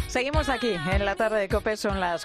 Seguimos aquí en la tarde de COPE, son las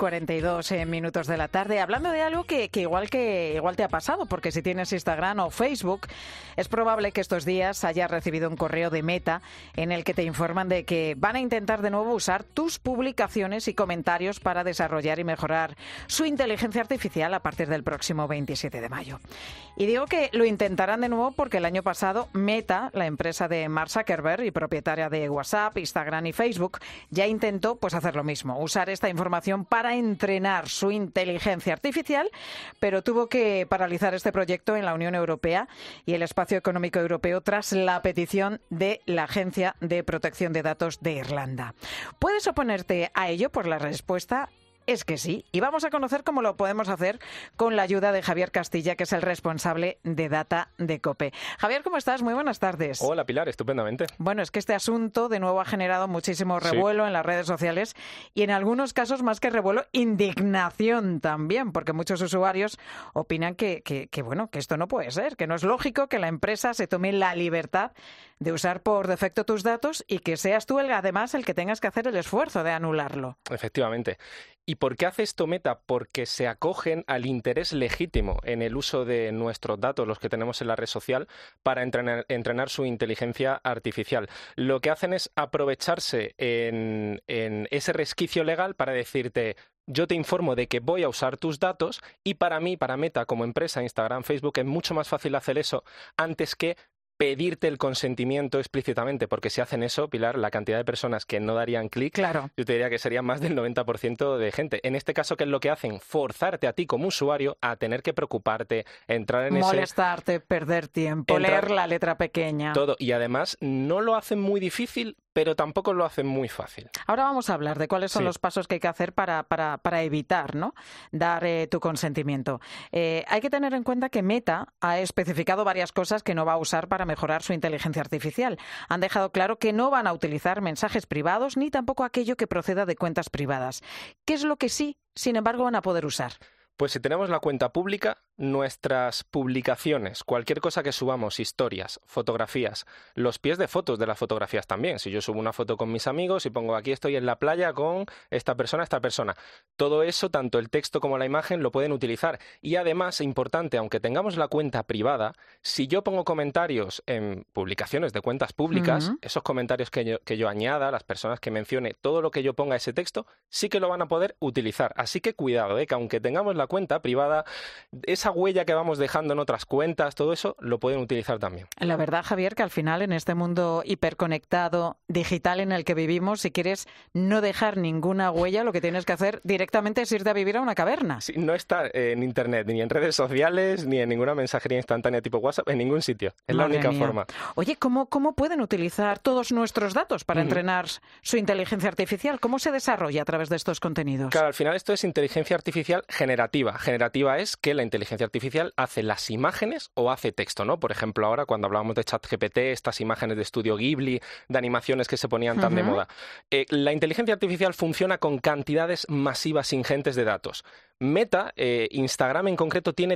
4:42 de la tarde, hablando de algo que igual te ha pasado, porque si tienes Instagram o Facebook, es probable que estos días hayas recibido un correo de Meta en el que te informan de que van a intentar de nuevo usar tus publicaciones y comentarios para desarrollar y mejorar su inteligencia artificial a partir del próximo 27 de mayo. Y digo que lo intentarán de nuevo porque el año pasado Meta, la empresa de Mark Zuckerberg y propietaria de WhatsApp, Instagram y Facebook, ya intentó hacer lo mismo, usar esta información para entrenar su inteligencia artificial, pero tuvo que paralizar este proyecto en la Unión Europea y el Espacio Económico Europeo tras la petición de la Agencia de Protección de Datos de Irlanda. ¿Puedes oponerte a ello? Pues la respuesta es que sí, y vamos a conocer cómo lo podemos hacer con la ayuda de Javier Castilla, que es el responsable de Data de COPE. Javier, ¿cómo estás? Muy buenas tardes. Hola, Pilar, estupendamente. Bueno, es que este asunto de nuevo ha generado muchísimo revuelo en las redes sociales y en algunos casos, más que revuelo, indignación también, porque muchos usuarios opinan que esto no puede ser, que no es lógico que la empresa se tome la libertad de usar por defecto tus datos y que seas tú además el que tengas que hacer el esfuerzo de anularlo. Efectivamente. ¿Y por qué hace esto Meta? Porque se acogen al interés legítimo en el uso de nuestros datos, los que tenemos en la red social, para entrenar su inteligencia artificial. Lo que hacen es aprovecharse en ese resquicio legal para decirte: yo te informo de que voy a usar tus datos, y para mí, para Meta como empresa, Instagram, Facebook, es mucho más fácil hacer eso antes que pedirte el consentimiento explícitamente, porque si hacen eso, Pilar, la cantidad de personas que no darían clic, claro, yo te diría que sería más del 90% de gente. En este caso, ¿qué es lo que hacen? Forzarte a ti como usuario a tener que preocuparte, entrar en molestarte, perder tiempo, leer la letra pequeña. Todo. Y además no lo hacen muy difícil, pero tampoco lo hacen muy fácil. Ahora vamos a hablar de cuáles son los pasos que hay que hacer para evitar, ¿no?, dar tu consentimiento. Hay que tener en cuenta que Meta ha especificado varias cosas que no va a usar para mejorar su inteligencia artificial. Han dejado claro que no van a utilizar mensajes privados ni tampoco aquello que proceda de cuentas privadas. ¿Qué es lo que sí, sin embargo, van a poder usar? Pues si tenemos la cuenta pública, nuestras publicaciones, cualquier cosa que subamos, historias, fotografías, los pies de fotos de las fotografías también. Si yo subo una foto con mis amigos y pongo aquí estoy en la playa con esta persona, todo eso, tanto el texto como la imagen, lo pueden utilizar. Y además, importante, aunque tengamos la cuenta privada, si yo pongo comentarios en publicaciones de cuentas públicas, esos comentarios que yo añada, las personas que mencione, todo lo que yo ponga ese texto, sí que lo van a poder utilizar. Así que cuidado, que aunque tengamos la cuenta privada, esa huella que vamos dejando en otras cuentas, todo eso lo pueden utilizar también. La verdad, Javier, que al final en este mundo hiperconectado, digital en el que vivimos, si quieres no dejar ninguna huella, lo que tienes que hacer directamente es irte a vivir a una caverna. Sí, no estar en Internet, ni en redes sociales, ni en ninguna mensajería instantánea tipo WhatsApp, en ningún sitio. Es la única forma. Oye, ¿cómo pueden utilizar todos nuestros datos para entrenar su inteligencia artificial? ¿Cómo se desarrolla a través de estos contenidos? Claro, al final esto es inteligencia artificial generativa. Generativa es que la inteligencia artificial hace las imágenes o hace texto, ¿no? Por ejemplo, ahora cuando hablábamos de ChatGPT, estas imágenes de estudio Ghibli, de animaciones que se ponían tan de moda. La inteligencia artificial funciona con cantidades masivas ingentes de datos. Meta, Instagram en concreto, tiene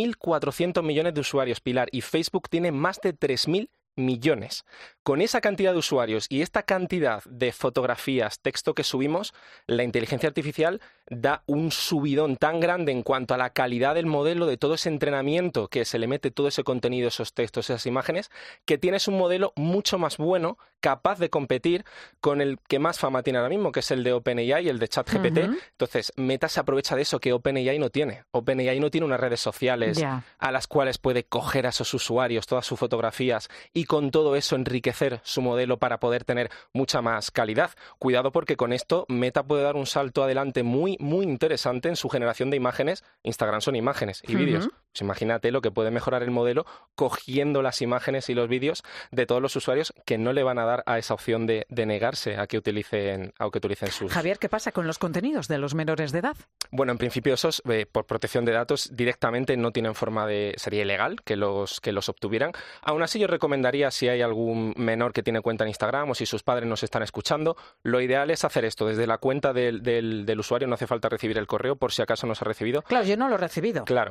2.400 millones de usuarios, Pilar, y Facebook tiene más de 3.000 millones. Con esa cantidad de usuarios y esta cantidad de fotografías, texto que subimos, la inteligencia artificial da un subidón tan grande en cuanto a la calidad del modelo, de todo ese entrenamiento que se le mete todo ese contenido, esos textos, esas imágenes, que tienes un modelo mucho más bueno, capaz de competir con el que más fama tiene ahora mismo, que es el de OpenAI y el de ChatGPT. Entonces, Meta se aprovecha de eso que OpenAI no tiene. OpenAI no tiene unas redes sociales a las cuales puede coger a esos usuarios, todas sus fotografías, y con todo eso enriquecer su modelo para poder tener mucha más calidad. Cuidado, porque con esto Meta puede dar un salto adelante muy, muy interesante en su generación de imágenes. Instagram son imágenes y vídeos. Pues imagínate lo que puede mejorar el modelo cogiendo las imágenes y los vídeos de todos los usuarios, que no le van a dar a esa opción de negarse a que utilicen sus... Javier, ¿qué pasa con los contenidos de los menores de edad? Bueno, en principio esos, por protección de datos, directamente no tienen forma de... Sería ilegal que los obtuvieran. Aún así, yo recomendaría, si hay algún menor que tiene cuenta en Instagram o si sus padres nos están escuchando, lo ideal es hacer esto desde la cuenta del usuario. No hace falta recibir el correo, por si acaso no se ha recibido. Claro, yo no lo he recibido. Claro.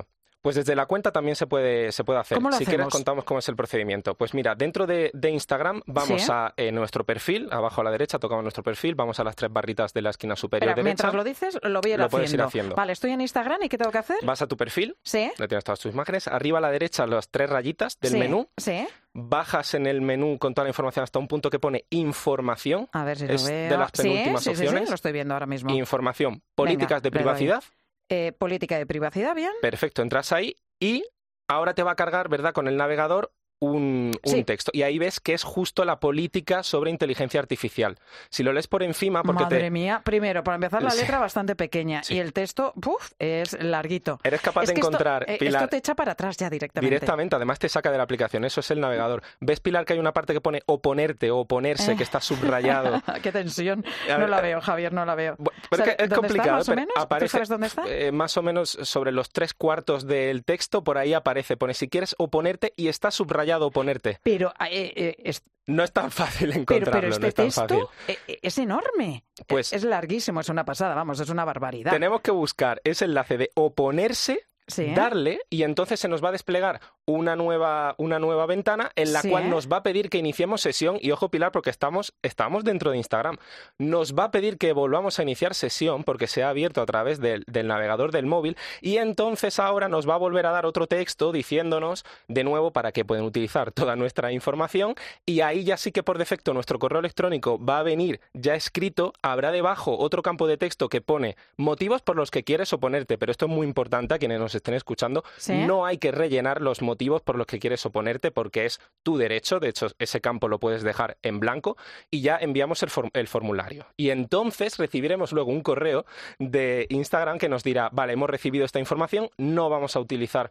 Pues desde la cuenta también se puede hacer. ¿Cómo lo Si quieres hacemos? contamos cómo es el procedimiento. Pues mira, dentro de Instagram vamos Sí. a nuestro perfil, abajo a la derecha tocamos nuestro perfil, vamos a las 3 barritas de la esquina superior Espera, derecha. mientras lo dices, lo voy a ir Lo puedes ir haciendo. haciendo. Vale, estoy en Instagram y ¿qué tengo que hacer? Vas a tu perfil, Sí. le tienes todas tus imágenes, arriba a la derecha las 3 rayitas del Sí, menú, Sí. bajas en el menú con toda la información hasta un punto que pone información, A ver si lo es veo. de las penúltimas sí, opciones. lo estoy viendo ahora mismo. Información, políticas de le doy. privacidad. Política de privacidad, bien. Perfecto, entras ahí y ahora te va a cargar, ¿verdad?, con el navegador un Sí. texto. Y ahí ves que es justo la política sobre inteligencia artificial. Si lo lees por encima, porque Madre mía. Primero, para empezar, la Sí. letra bastante pequeña Sí. y el texto, es larguito. eres capaz Es de que encontrar, Pilar, esto te echa para atrás ya directamente. directamente, además te saca de la aplicación, eso es el navegador. ¿Ves, Pilar, que hay una parte que pone oponerte o oponerse, que está subrayado? Qué tensión. A No ver, la veo, Javier, no la veo. Pero O sea, es ¿dónde complicado, está, más o pero menos? ¿Tú aparece, sabes dónde está? más o menos sobre los 3/4 del texto, por ahí aparece, pone si quieres oponerte y está subrayado oponerte. Pero, No es tan fácil pero encontrarlo, este no es tan texto fácil. es enorme. Pues- es larguísimo, es una pasada, vamos, es una barbaridad. Tenemos que buscar ese enlace de oponerse, Sí. darle, y entonces se nos va a desplegar una nueva ventana en la Sí. cual nos va a pedir que iniciemos sesión. Y ojo, Pilar, porque estamos dentro de Instagram. Nos va a pedir que volvamos a iniciar sesión porque se ha abierto a través del navegador del móvil. Y entonces ahora nos va a volver a dar otro texto diciéndonos de nuevo para que pueden utilizar toda nuestra información. Y ahí ya sí que por defecto nuestro correo electrónico va a venir ya escrito. Habrá debajo otro campo de texto que pone motivos por los que quieres oponerte. Pero esto es muy importante a quienes nos estén escuchando. Sí. No hay que rellenar los motivos por los que quieres oponerte porque es tu derecho. De hecho, ese campo lo puedes dejar en blanco y ya enviamos el formulario. Y entonces recibiremos luego un correo de Instagram que nos dirá, vale, hemos recibido esta información, no vamos a utilizar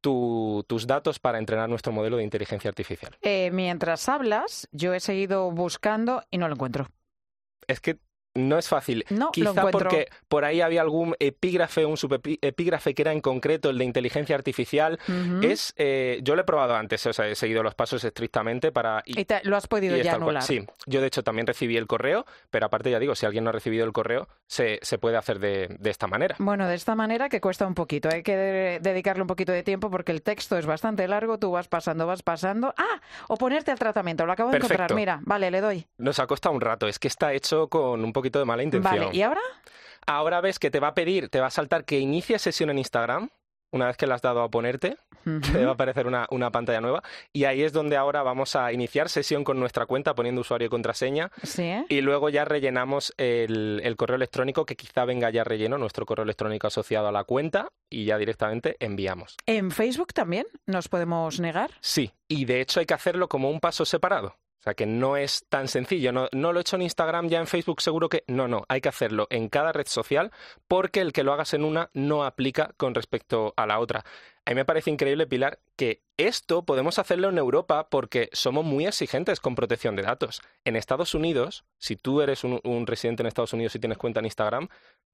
tus datos para entrenar nuestro modelo de inteligencia artificial. Mientras hablas, yo he seguido buscando y no lo encuentro. Es que no es fácil. No, lo Quizá encuentro. porque por ahí había algún epígrafe, un subepígrafe que era en concreto el de inteligencia artificial. Ujú. Yo lo he probado antes, o sea, he seguido los pasos estrictamente para... Y lo has podido y es ya tal cual. anular. Sí, yo de hecho también recibí el correo, pero aparte ya digo, si alguien no ha recibido el correo, se puede hacer de esta manera. Bueno, de esta manera que cuesta un poquito. Hay que dedicarle un poquito de tiempo porque el texto es bastante largo, tú vas pasando. ¡Ah! O ponerte al tratamiento, lo acabo de Perfecto. encontrar. Mira, vale, le doy. Nos ha costado un rato, es que está hecho con un poquito de mala intención. Vale, ¿y ahora? Ahora ves que te va a pedir, te va a saltar que inicie sesión en Instagram. Una vez que le has dado a ponerte, te va a aparecer una pantalla nueva. Y ahí es donde ahora vamos a iniciar sesión con nuestra cuenta poniendo usuario y contraseña. Sí, ¿eh? Y luego ya rellenamos el correo electrónico, que quizá venga ya relleno, nuestro correo electrónico asociado a la cuenta, y ya directamente enviamos. ¿En Facebook también nos podemos negar? Sí, y de hecho hay que hacerlo como un paso separado. O sea que no es tan sencillo. No lo he hecho en Instagram, ya en Facebook seguro que... No, hay que hacerlo en cada red social porque el que lo hagas en una no aplica con respecto a la otra. A mí me parece increíble, Pilar, que esto podemos hacerlo en Europa porque somos muy exigentes con protección de datos. En Estados Unidos, si tú eres un residente en Estados Unidos y tienes cuenta en Instagram,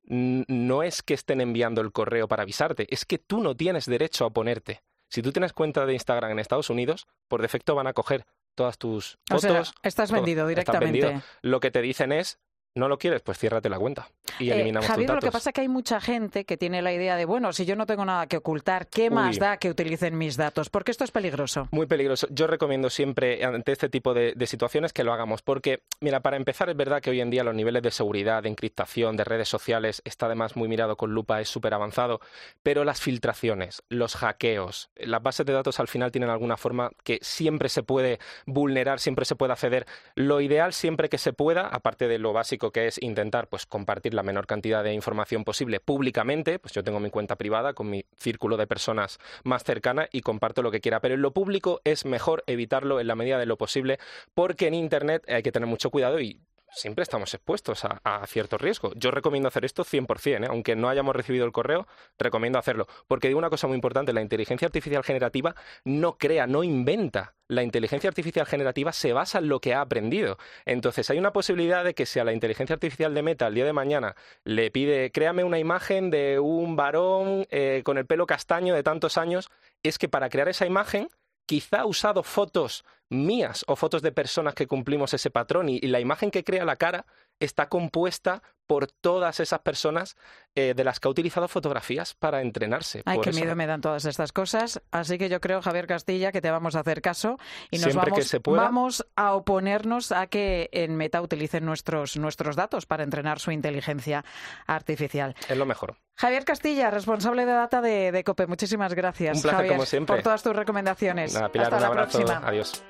no es que estén enviando el correo para avisarte, es que tú no tienes derecho a oponerte. Si tú tienes cuenta de Instagram en Estados Unidos, por defecto van a coger todas tus fotos. O sea, estás todo. vendido Estás directamente. vendido. Lo que te dicen es, ¿no lo quieres? Pues ciérrate la cuenta y eliminamos Javier, tus lo datos. que pasa es que hay mucha gente que tiene la idea de, bueno, si yo no tengo nada que ocultar, ¿qué más da que utilicen mis datos? Porque esto es peligroso. Muy peligroso. Yo recomiendo siempre, ante este tipo de situaciones, que lo hagamos. Porque, mira, para empezar, es verdad que hoy en día los niveles de seguridad, de encriptación, de redes sociales, está además muy mirado con lupa, es súper avanzado. Pero las filtraciones, los hackeos, las bases de datos al final tienen alguna forma que siempre se puede vulnerar, siempre se puede acceder. Lo ideal siempre que se pueda, aparte de lo básico que es intentar pues compartir la menor cantidad de información posible públicamente, pues yo tengo mi cuenta privada con mi círculo de personas más cercana y comparto lo que quiera, pero en lo público es mejor evitarlo en la medida de lo posible porque en Internet hay que tener mucho cuidado y siempre estamos expuestos a cierto riesgo. Yo recomiendo hacer esto 100%, aunque no hayamos recibido el correo, recomiendo hacerlo. Porque digo una cosa muy importante, la inteligencia artificial generativa no crea, no inventa. La inteligencia artificial generativa se basa en lo que ha aprendido. Entonces hay una posibilidad de que si a la inteligencia artificial de Meta el día de mañana le pide, créame una imagen de un varón con el pelo castaño de tantos años, es que para crear esa imagen quizá ha usado fotos mías o fotos de personas que cumplimos ese patrón y la imagen que crea la cara está compuesta por todas esas personas de las que ha utilizado fotografías para entrenarse. Ay, por qué eso. miedo me dan todas estas cosas. Así que yo creo, Javier Castilla, que te vamos a hacer caso y Siempre que se pueda. vamos a oponernos a que en Meta utilicen nuestros datos para entrenar su inteligencia artificial. Es lo mejor. Javier Castilla, responsable de data de COPE. Muchísimas gracias, Un placer, Javier, como siempre. por todas tus recomendaciones. Nada, Pilar, Hasta un la abrazo. próxima. Adiós.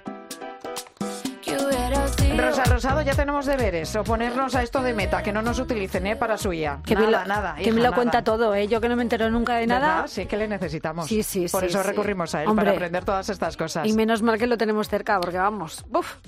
Rosa Rosado, ya tenemos deberes. Oponernos a esto de Meta, que no nos utilicen para su IA. Que Nada, que me lo cuenta todo, yo que no me entero nunca de nada. ¿Verdad? Sí, que le necesitamos. Sí, Por eso sí. recurrimos a él, Hombre, para aprender todas estas cosas. Y menos mal que lo tenemos cerca, porque vamos, ¡buf!